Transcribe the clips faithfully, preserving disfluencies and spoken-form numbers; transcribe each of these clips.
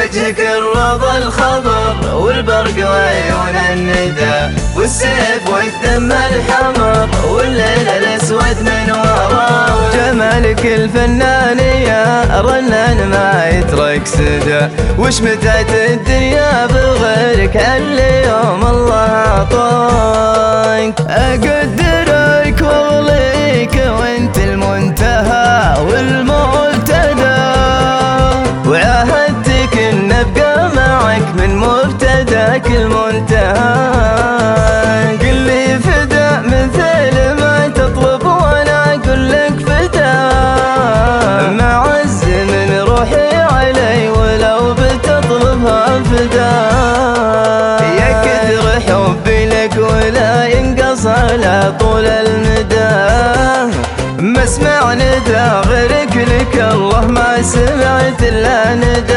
وجهك الرضا الخضر والبرق وعيون الندى والسيف والدم الحمر والليل الاسود من وراه. جمالك الفنانية رنان ما يترك سدى وش متعت الدنيا بغيرك اليوم الله عطاك. اقدرك واغليك وانت المنتهى والمبتدى وعاهدتك ان ابقى معك من مبتداك المنتهى. قل لي فدا مثل ما تطلب وانا اقول لك فدا معز من روحي علي ولو بتطلبها فدا. يا كثر حبي لك ولا ينقص على طول المدى ما اسمع ندى غيرك لك الله ما سمعت الا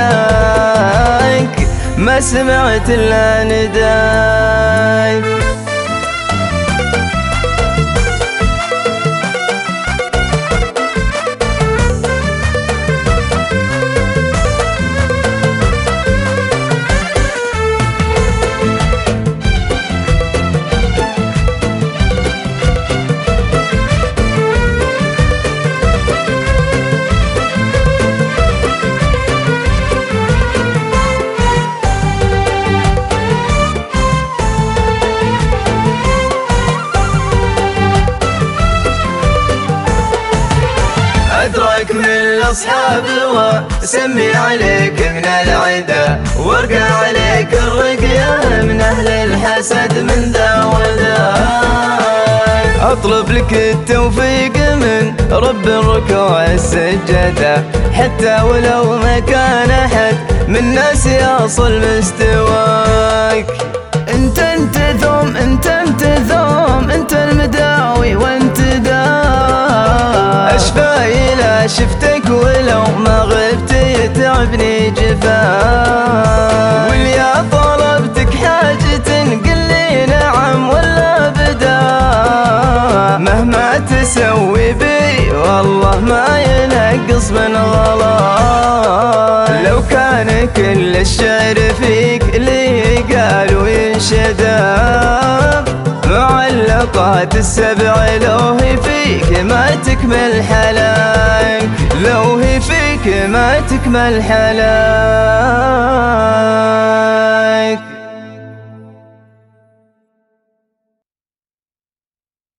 نداك ما سمعت الا نداك. أدرك من الأصحاب وسمي عليك من العدا وارقى عليك الرقية من أهل الحسد من ذا وذا. أطلب لك التوفيق من رب الركوع السجدة حتى ولو ما كان أحد من ناس يصل مستواك. انت انت ثوم انت انت ثوم انت المداوي وانت دا اشفاي لا شفتك ولو ما غبت يتعبني جفاك. واليا طلبتك حاجة قل لي نعم ولا بدا مهما تسوي بي والله ما ينقص من غلا. لو كان كل الشعر فيك لي قالوا ينشدا معلقات السبع لو هي فيك ما تكمل حلاك لو هي فيك ما تكمل حلاك.